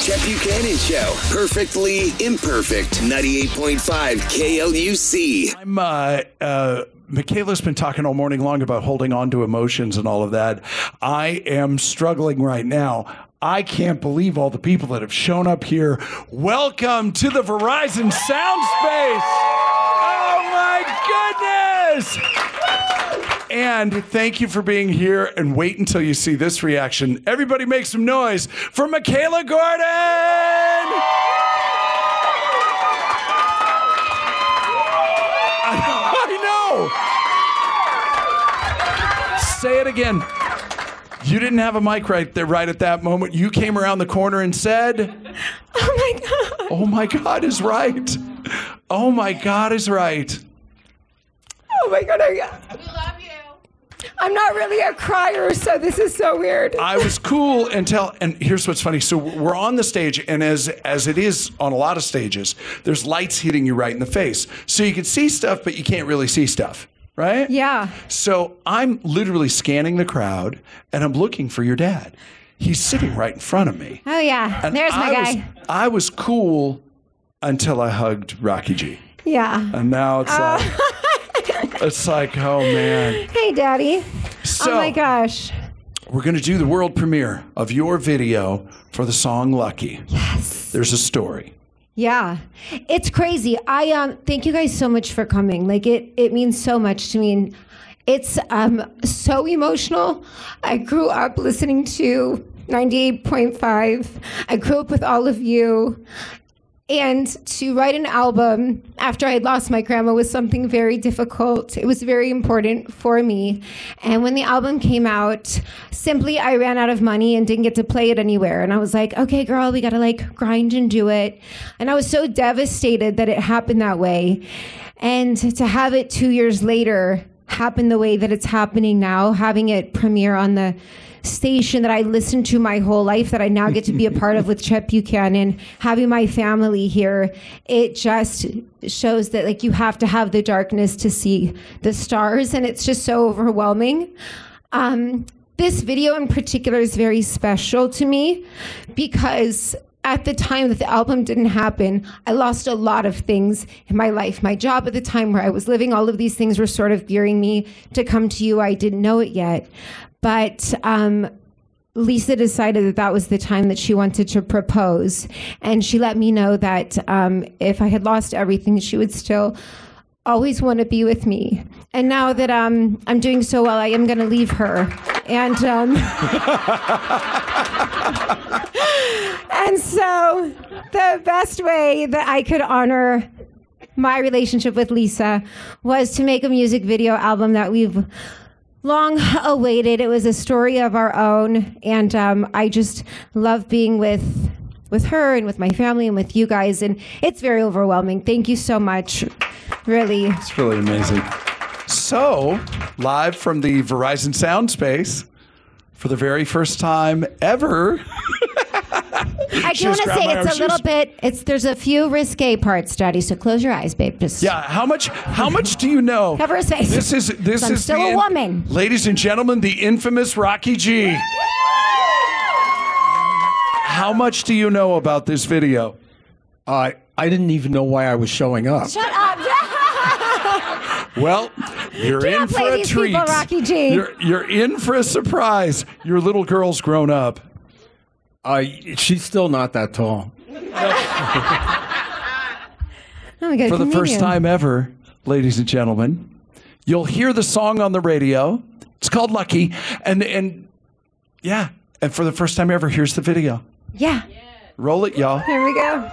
Chet Buchanan Show. Perfectly imperfect. 98.5 KLUC. Michaela's been talking all morning long about holding on to emotions and all of that. I am struggling right now. I can't believe all the people that have shown up here. Welcome to the Verizon Sound Space. Oh my goodness. And thank you for being here, and wait until you see this reaction. Everybody make some noise for Michaela Gordon! I know! Say it again. You didn't have a mic right there right at that moment. You came around the corner and said, "Oh my God." Oh my God is right. Oh my God is right. Oh my God. We love you. I'm not really a crier, so this is so weird. I was cool until, and here's what's funny. So we're on the stage, and as it is on a lot of stages, there's lights hitting you right in the face. So you can see stuff, but you can't really see stuff, right? Yeah. So I'm literally scanning the crowd, and I'm looking for your dad. He's sitting right in front of me. Oh, yeah. And There's my guy. I was cool until I hugged Rocky G. Yeah. And now it's like... It's like, oh, man. Hey, Daddy. So, oh, my gosh. We're going to do the world premiere of your video for the song Lucky. Yes. There's a story. Yeah. It's crazy. I thank you guys so much for coming. Like, it means so much to me. And it's so emotional. I grew up listening to 98.5. I grew up with all of you. And to write an album after I had lost my grandma was something very difficult. It was very important for me. And when the album came out, simply I ran out of money and didn't get to play it anywhere. And I was like, okay, girl, we got to like grind and do it. And I was so devastated that it happened that way. And to have it 2 years later happen the way that it's happening now, having it premiere on the station that I listened to my whole life, that I now get to be a part of with Chet Buchanan, having my family here, it just shows that like you have to have the darkness to see the stars, and it's just so overwhelming. This video in particular is very special to me because at the time that the album didn't happen, I lost a lot of things in my life. My job at the time where I was living, all of these things were sort of gearing me to come to you. I didn't know it yet. But Lisa decided that that was the time that she wanted to propose. And she let me know that if I had lost everything, she would still always want to be with me. And now that I'm doing so well, I am going to leave her. And and so the best way that I could honor my relationship with Lisa was to make a music video album that we've long awaited. It was a story of our own, and I just love being with her and with my family and with you guys, and it's very overwhelming. Thank you so much. Really. It's really amazing. So, live from the Verizon Sound Space, for the very first time ever. I do want to say it's a little bit. There's a few risque parts, Daddy. So close your eyes, babe. Just How much do you know? Cover his face. This is I'm still a woman. Ladies and gentlemen, the infamous Rocky G. How much do you know about this video? I didn't even know why I was showing up. Shut up. Well, you're in for a treat. People, Rocky G. You're in for a surprise. Your little girl's grown up. She's still not that tall. For the first time ever, ladies and gentlemen, you'll hear the song on the radio. It's called Lucky. And for the first time ever, here's the video. Yeah. Roll it, y'all. Here we go.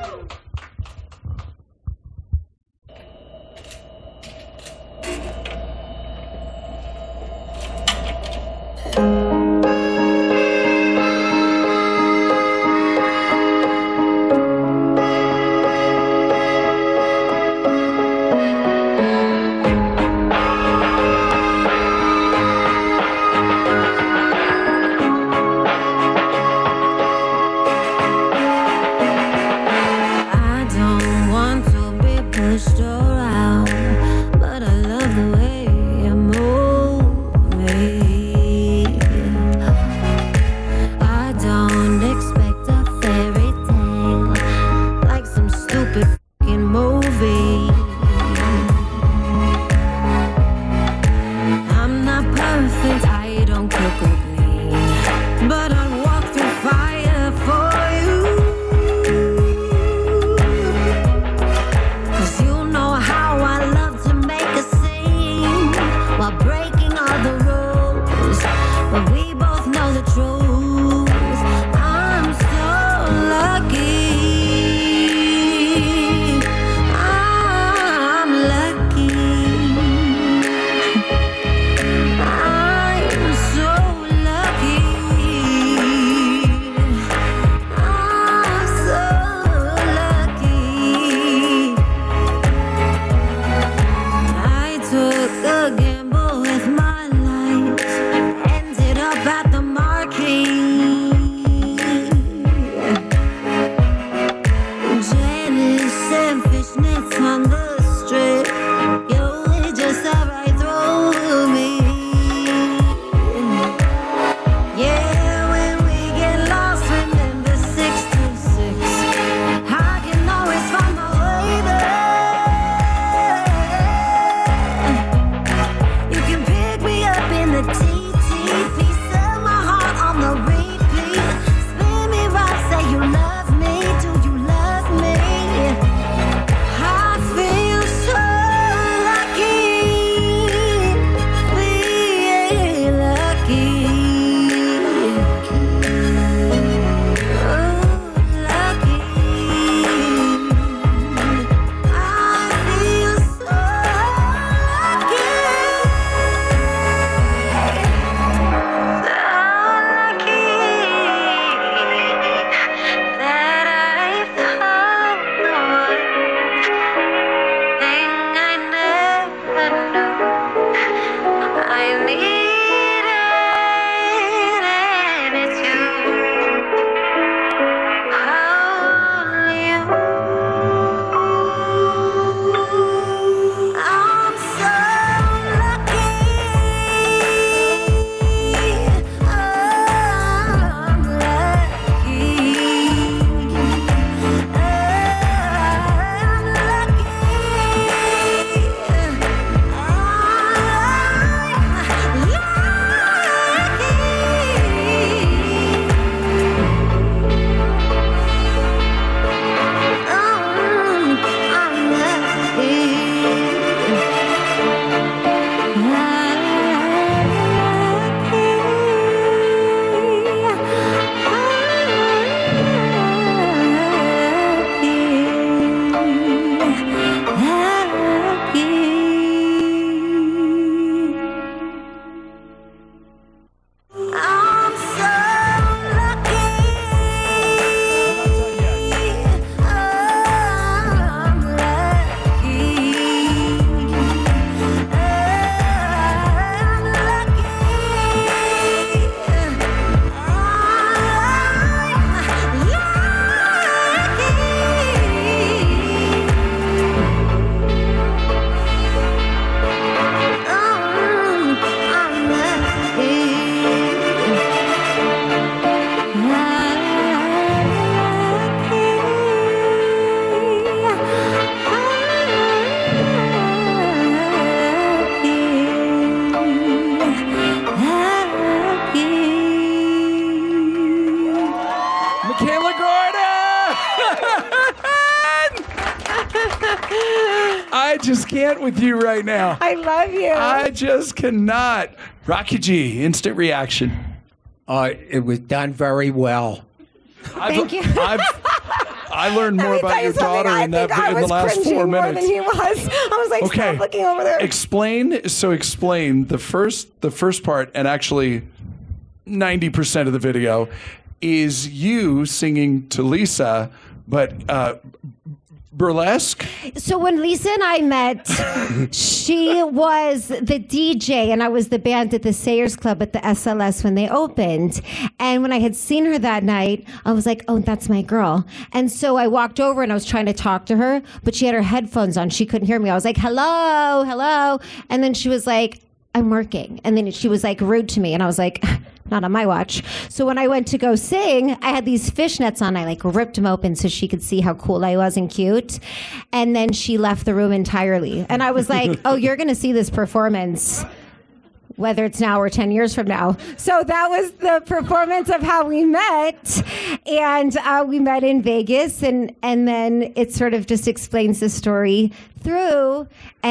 just can't with you right now. I love you. I just cannot. Rocky G, instant reaction. It was done very well. Thank you. I learned more about your daughter in the last 4 minutes. More than he was. I was like, Okay. stop looking over there. Explain the first part, and actually 90% of the video is you singing to Lisa, but burlesque. So when Lisa and I met, she was the DJ and I was the band at the Sayers Club at the SLS when they opened. And when I had seen her that night, I was like, oh, that's my girl. And so I walked over and I was trying to talk to her, but she had her headphones on. She couldn't hear me. I was like, hello, hello. And then she was like, I'm working. And then she was like rude to me. And I was like, not on my watch. So when I went to go sing, I had these fishnets on. I like ripped them open so she could see how cool I was and cute. And then she left the room entirely. And I was like, oh, you're going to see this performance, whether it's now or 10 years from now. So that was the performance of how we met. And we met in Vegas. And then it sort of just explains the story through.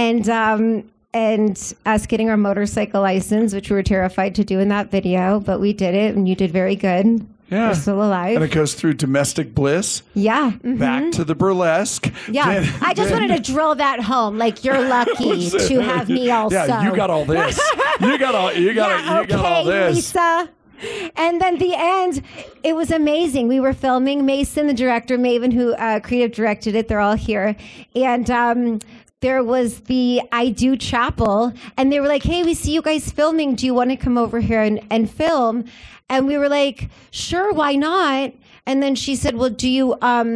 And us getting our motorcycle license, which we were terrified to do in that video, but we did it, and you did very good. Yeah. We're still alive. And it goes through domestic bliss, Yeah. back to the burlesque. Yeah. I just wanted to drill that home. Like, you're lucky to have me also. Yeah, you got all this. You got all this. Lisa. And then the end, it was amazing. We were filming. Mason, the director, Maven, who creative directed it, they're all here. And there was the I Do Chapel, and they were like, hey, we see you guys filming. Do you want to come over here and film? And we were like, sure, why not? And then she said, well, do you,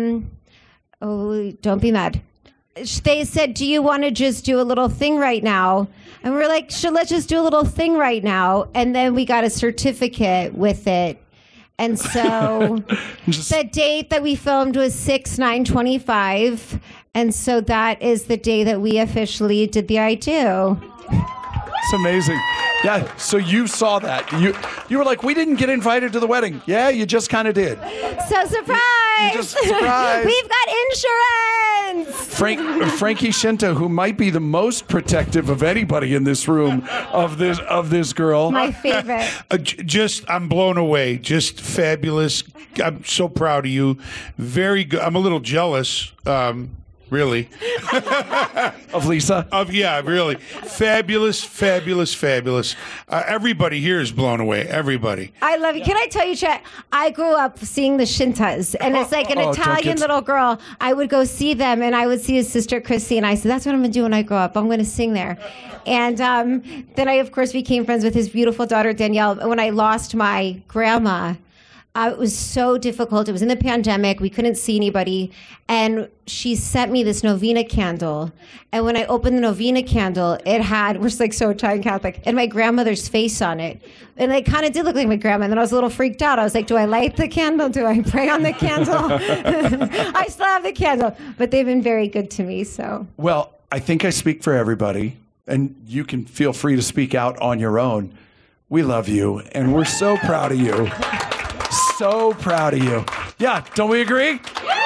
oh, don't be mad. They said, do you want to just do a little thing right now? And we were like, sure, let's just do a little thing right now. And then we got a certificate with it. And so the date that we filmed was 6/9/25. And so that is the day that we officially did the I Do. It's amazing. Yeah, so you saw that. You were like, we didn't get invited to the wedding. Yeah, you just kind of did. So surprise! You just surprised. We've got insurance! Frankie Shinto, who might be the most protective of anybody in this room of this girl. My favorite. I'm blown away. Just fabulous. I'm so proud of you. Very good. I'm a little jealous. Really. Of Lisa? Yeah, really. Fabulous, fabulous, fabulous. Everybody here is blown away. Everybody. I love you. Can I tell you, Chet? I grew up seeing the Shintas, and it's like an Italian little girl. I would go see them, and I would see his sister, Chrissy, and I said, that's what I'm going to do when I grow up. I'm going to sing there. And then I, of course, became friends with his beautiful daughter, Danielle. When I lost my grandma, it was so difficult. It was in the pandemic. We couldn't see anybody. And she sent me this novena candle. And when I opened the novena candle, it had, we're like so Italian Catholic, and my grandmother's face on it. And it kind of did look like my grandma. And then I was a little freaked out. I was like, do I light the candle? Do I pray on the candle? I still have the candle. But they've been very good to me, so. Well, I think I speak for everybody, and you can feel free to speak out on your own. We love you, and we're so proud of you. So proud of you. Yeah, don't we agree?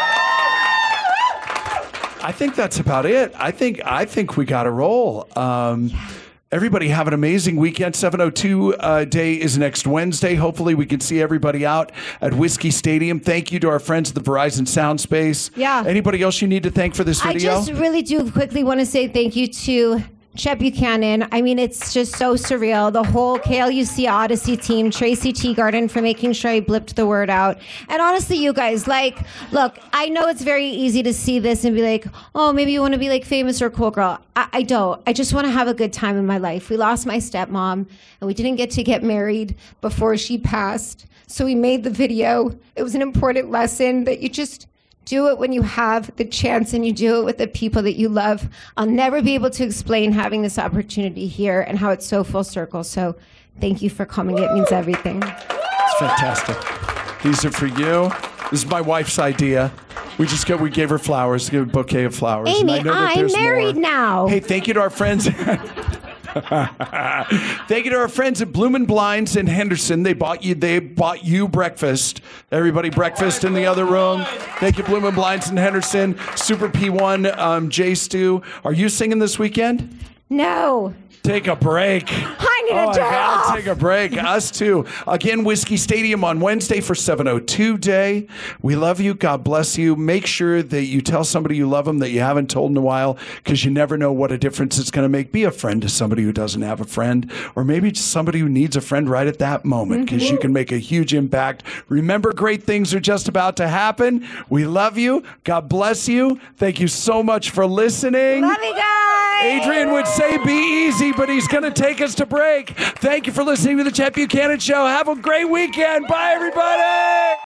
I think that's about it. I think we got to roll. Everybody have an amazing weekend. 702 day is next Wednesday. Hopefully we can see everybody out at Whiskey Stadium. Thank you to our friends at the Verizon Sound Space. Yeah. Anybody else you need to thank for this video? I just really do quickly want to say thank you to Chet Buchanan. I mean, it's just so surreal. The whole KLUC Odyssey team, Tracy Teagarden for making sure I blipped the word out. And honestly, you guys, like, look, I know it's very easy to see this and be like, oh, maybe you want to be like famous or cool girl. I don't. I just want to have a good time in my life. We lost my stepmom and we didn't get married before she passed. So we made the video. It was an important lesson that you just do it when you have the chance and you do it with the people that you love. I'll never be able to explain having this opportunity here and how it's so full circle. So thank you for coming. It means everything. It's fantastic. These are for you. This is my wife's idea. We gave her flowers, give a bouquet of flowers. Amy, and I know that I'm there's married more. now. Hey, thank you to our friends. Thank you to our friends at Bloomin' Blinds in Henderson. They bought you breakfast. Everybody breakfast in the other room. Thank you, Bloomin' Blinds in Henderson. Super P1, J Stu. Are you singing this weekend? No. Take a break. I need a I day gotta off. take a break. Us too. Again, Whiskey Stadium on Wednesday for 702 Day. We love you. God bless you. Make sure that you tell somebody you love them that you haven't told in a while, because you never know what a difference it's going to make. Be a friend to somebody who doesn't have a friend, or maybe just somebody who needs a friend right at that moment, because you can make a huge impact. Remember, great things are just about to happen. We love you. God bless you. Thank you so much for listening. Love you guys. Adrian would say be easy, but he's going to take us to break. Thank you for listening to the Chet Buchanan Show. Have a great weekend. Bye, everybody.